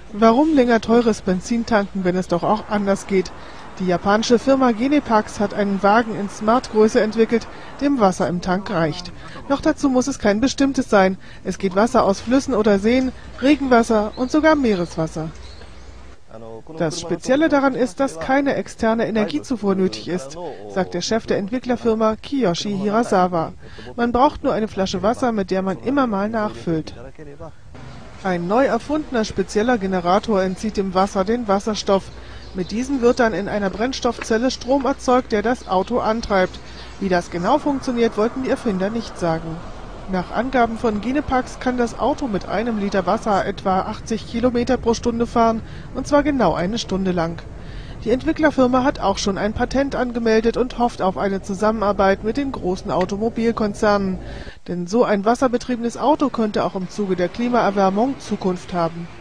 Warum länger teures Benzin tanken, wenn es doch auch anders geht? Die japanische Firma Genepax hat einen Wagen in Smart-Größe entwickelt, dem Wasser im Tank reicht. Doch dazu muss es kein bestimmtes sein. Es geht Wasser aus Flüssen oder Seen, Regenwasser und sogar Meereswasser. Das Spezielle daran ist, dass keine externe Energiezufuhr nötig ist, sagt der Chef der Entwicklerfirma Kiyoshi Hirasawa. Man braucht nur eine Flasche Wasser, mit der man immer mal nachfüllt. Ein neu erfundener spezieller Generator entzieht dem Wasser den Wasserstoff. Mit diesem wird dann in einer Brennstoffzelle Strom erzeugt, der das Auto antreibt. Wie das genau funktioniert, wollten die Erfinder nicht sagen. Nach Angaben von Genepax kann das Auto mit einem Liter Wasser etwa 80 Kilometer pro Stunde fahren, und zwar genau eine Stunde lang. Die Entwicklerfirma hat auch schon ein Patent angemeldet und hofft auf eine Zusammenarbeit mit den großen Automobilkonzernen. Denn so ein wasserbetriebenes Auto könnte auch im Zuge der Klimaerwärmung Zukunft haben.